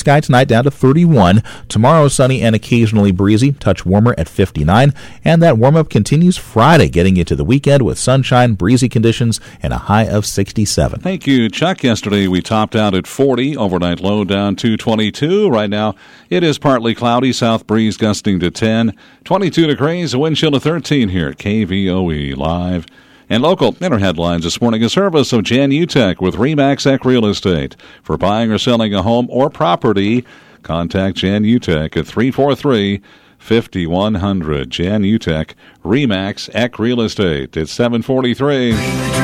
sky tonight down to 31. Tomorrow, sunny and occasionally breezy, touch warmer at 59. And that warm-up continues Friday, getting into the weekend with sunshine, breezy conditions, and a high of 67. Thank you, Chuck. Yesterday we topped out at 40, overnight low down to 22. Right now it is partly cloudy, south breeze gusting to 10, 22 degrees, a wind chill of 13 here at KVOE Live. And local in our headlines this morning, a service of Jan Utech with RE/MAX EQ Real Estate. For buying or selling a home or property, contact Jan Utech at 343-5100. Jan Utech, RE/MAX EQ Real Estate. It's 7:43.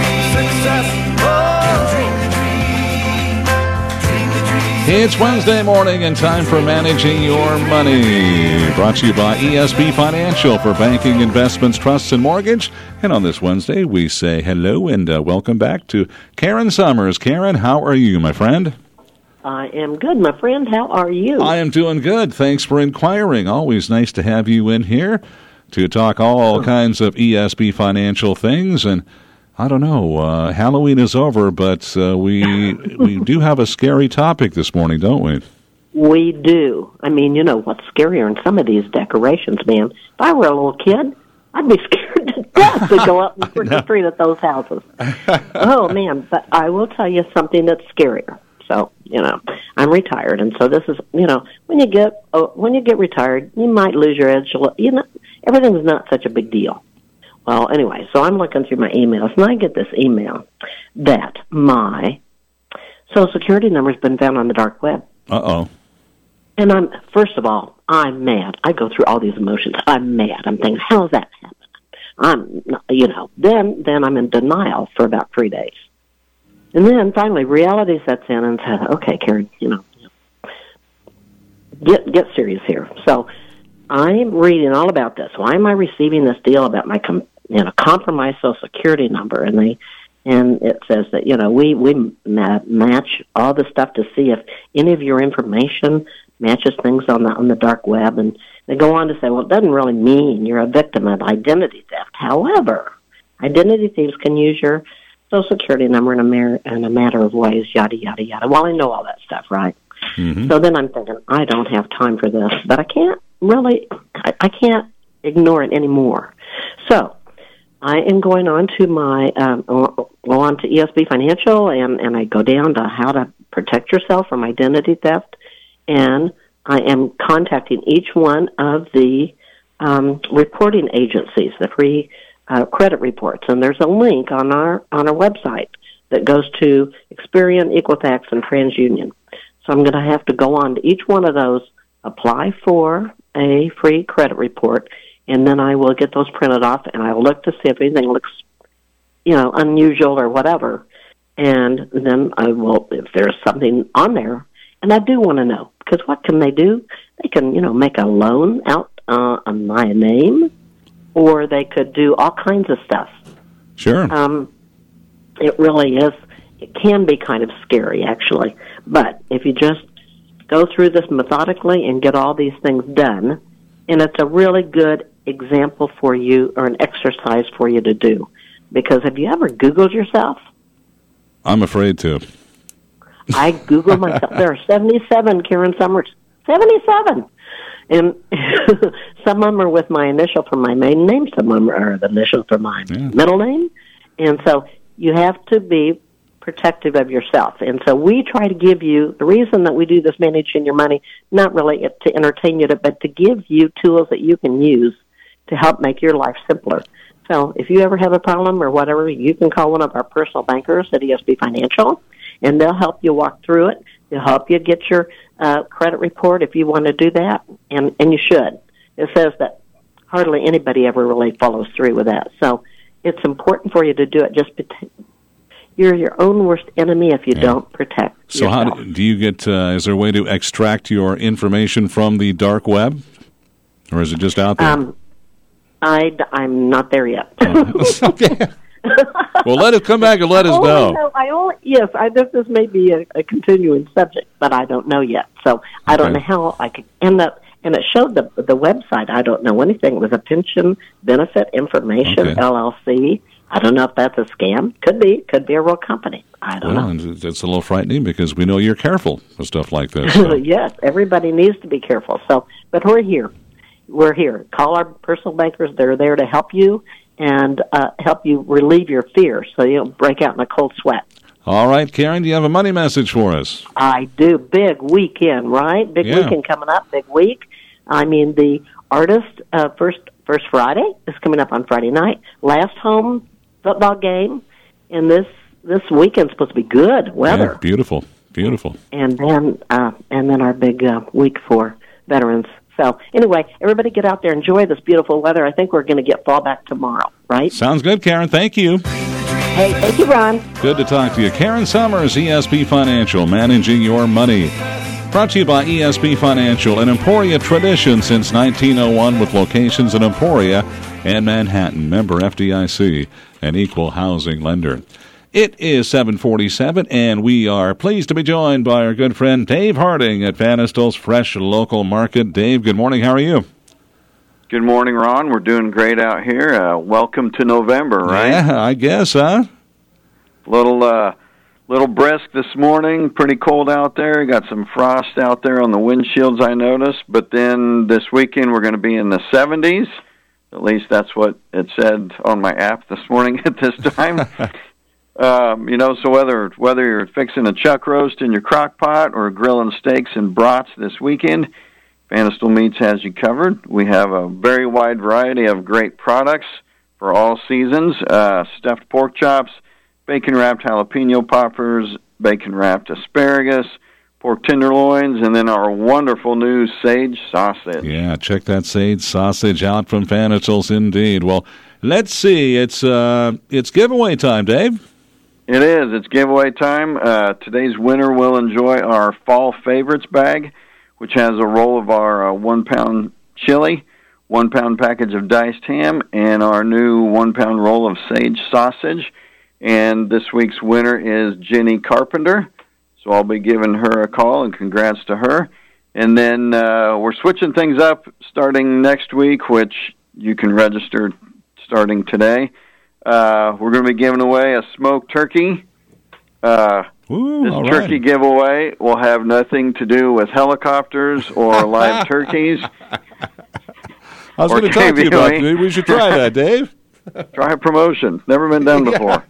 It's Wednesday morning and time for Managing Your Money. Brought to you by ESB Financial for banking, investments, trusts, and mortgage. And on this Wednesday, we say hello and welcome back to Karen Summers. Karen, how are you, my friend? I am good, my friend. How are you? I am doing good. Thanks for inquiring. Always nice to have you in here to talk all kinds of ESB financial things. And I don't know, Halloween is over, but we do have a scary topic this morning, don't we? We do. I mean, you know, what's scarier in some of these decorations, man? If I were a little kid, I'd be scared to death to go up and trick-or-treat at those houses. Oh, man, but I will tell you something that's scarier. So, you know, I'm retired, and so this is, you know, when you get retired, you might lose your edge. You know, everything's not such a big deal. Well, anyway, so I'm looking through my emails, and I get this email that my Social Security number has been found on the dark web. Uh-oh. And first of all, I'm mad. I go through all these emotions. I'm mad. I'm thinking, how does that happen? Then I'm in denial for about 3 days. And then finally reality sets in and says, okay, Karen, you know, get serious here. So I'm reading all about this. Why am I receiving this deal about my compromised Social Security number? And it says that, you know, we match all the stuff to see if any of your information matches things on the dark web. And they go on to say, well, it doesn't really mean you're a victim of identity theft. However, identity thieves can use your Social Security number in a matter of ways, yada, yada, yada. Well, I know all that stuff, right? Mm-hmm. So then I'm thinking, I don't have time for this, but I can't ignore it anymore. So I am going on to to ESB Financial, and I go down to how to protect yourself from identity theft, and I am contacting each one of the reporting agencies, the free credit reports, and there's a link on our website that goes to Experian, Equifax, and TransUnion. So I'm going to have to go on to each one of those, apply for a free credit report, and then I will get those printed off, and I'll look to see if anything looks, you know, unusual or whatever, and then I will, if there's something on there, and I do want to know, because what can they do? They can, you know, make a loan out on my name, or they could do all kinds of stuff. Sure. It really is. It can be kind of scary, actually. But if you just go through this methodically and get all these things done, and it's a really good example for you, or an exercise for you to do. Because have you ever Googled yourself? I'm afraid to. I Googled myself. There are 77 Karen Summers. 77! And some of them are with my initial for my maiden name, some of them are the initials for my middle name. And so you have to be protective of yourself. And so we try to give you, the reason that we do this Managing Your Money, not really to entertain you, but to give you tools that you can use to help make your life simpler. So if you ever have a problem or whatever, you can call one of our personal bankers at ESB Financial, and they'll help you walk through it. They'll help you get your credit report if you want to do that, and you should. It says that hardly anybody ever really follows through with that. So it's important for you to do it. You're your own worst enemy if you don't protect yourself. So how do you get, is there a way to extract your information from the dark web? Or is it just out there? I'm not there yet. Okay. Well, let us come back and let us know. This may be a continuing subject, but I don't know yet. So I don't know how I could end up. And it showed the website. I don't know anything. It was a pension benefit information LLC. I don't know if that's a scam. Could be a real company. I don't know. And it's a little frightening because we know you're careful with stuff like this. So. Yes, everybody needs to be careful. So, but we're here. We're here. Call our personal bankers. They're there to help you and help you relieve your fear so you don't break out in a cold sweat. All right, Karen, do you have a money message for us? I do. Big weekend, right? Big weekend coming up. Big week. I mean, the artist First Friday is coming up on Friday night. Last home football game, and this weekend's supposed to be good weather. Yeah, beautiful. And then our big week for veterans. So anyway, everybody get out there, enjoy this beautiful weather. I think we're going to get fall back tomorrow, right? Sounds good, Karen. Thank you. Hey, thank you, Ron. Good to talk to you. Karen Summers, ESP Financial, managing your money. Brought to you by ESP Financial, an Emporia tradition since 1901 with locations in Emporia and Manhattan. Member FDIC, an equal housing lender. It is 7:47, and we are pleased to be joined by our good friend Dave Harding at Vanistill's Fresh Local Market. Dave, good morning. How are you? Good morning, Ron. We're doing great out here. Welcome to November, right? Yeah, I guess, huh? Little brisk this morning. Pretty cold out there. Got some frost out there on the windshields, I noticed. But then this weekend we're going to be in the 70s. At least that's what it said on my app this morning at this time. So whether you're fixing a chuck roast in your crock pot or grilling steaks and brats this weekend, Vanistill Meats has you covered. We have a very wide variety of great products for all seasons. Stuffed pork chops, bacon-wrapped jalapeno poppers, bacon-wrapped asparagus, pork tenderloins, and then our wonderful new sage sausage. Yeah, check that sage sausage out from Vanistill's indeed. Well, let's see. It's giveaway time, Dave. It is. It's giveaway time. Today's winner will enjoy our Fall Favorites bag, which has a roll of our 1-pound chili, 1-pound package of diced ham, and our new 1-pound roll of sage sausage. And this week's winner is Jenny Carpenter, so I'll be giving her a call, and congrats to her. And then we're switching things up starting next week, which you can register starting today. We're going to be giving away a smoked turkey. This turkey giveaway will have nothing to do with helicopters or live turkeys. I was going to talk to you about it. We should try that, Dave. Try a promotion. Never been done before.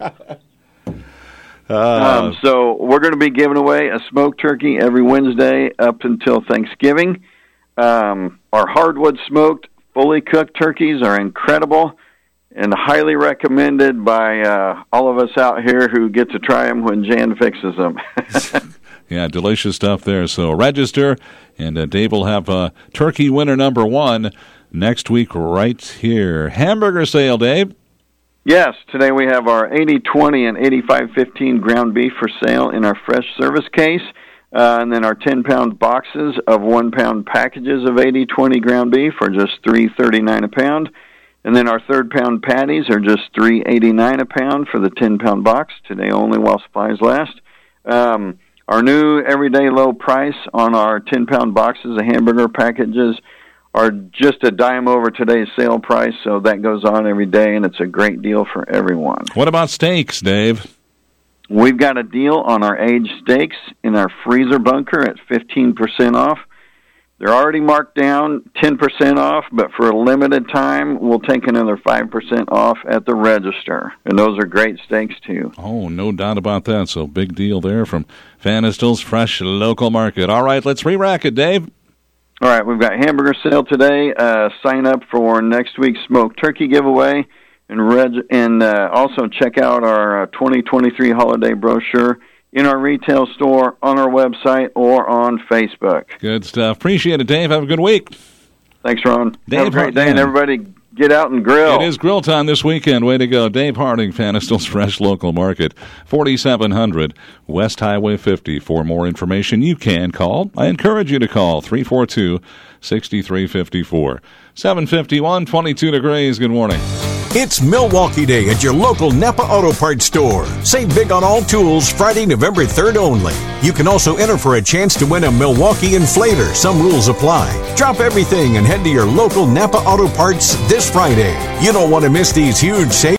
So we're going to be giving away a smoked turkey every Wednesday up until Thanksgiving. Our hardwood smoked, fully cooked turkeys are incredible and highly recommended by all of us out here who get to try them when Jan fixes them. Yeah, delicious stuff there. So register, and Dave will have turkey winner number 1 next week right here. Hamburger sale, Dave. Yes, today we have our 80-20 and 85-15 ground beef for sale in our fresh service case, and then our 10-pound boxes of 1-pound packages of 80-20 ground beef are just $3.39 a pound. And then our 3rd-pound patties are just $3.89 a pound for the 10-pound box, today only while supplies last. Our new everyday low price on our 10-pound boxes of hamburger packages are just a dime over today's sale price, so that goes on every day, and it's a great deal for everyone. What about steaks, Dave? We've got a deal on our aged steaks in our freezer bunker at 15% off. They're already marked down 10% off, but for a limited time, we'll take another 5% off at the register. And those are great steaks, too. Oh, no doubt about that. So big deal there from Vanistill's Fresh Local Market. All right, let's re-rack it, Dave. All right, we've got hamburger sale today. Sign up for next week's smoked turkey giveaway. And also check out our 2023 holiday brochure in our retail store, on our website, or on Facebook. Good stuff. Appreciate it, Dave. Have a good week. Thanks, Ron. Have a great day, and everybody get out and grill. It is grill time this weekend. Way to go. Dave Harding, Vanistill's Fresh Local Market, 4700 West Highway 50. For more information, you can call. I encourage you to call 342-6354. 751, 22 degrees. Good morning. It's Milwaukee Day at your local Napa Auto Parts store. Save big on all tools Friday, November 3rd only. You can also enter for a chance to win a Milwaukee inflator. Some rules apply. Drop everything and head to your local Napa Auto Parts this Friday. You don't want to miss these huge savings.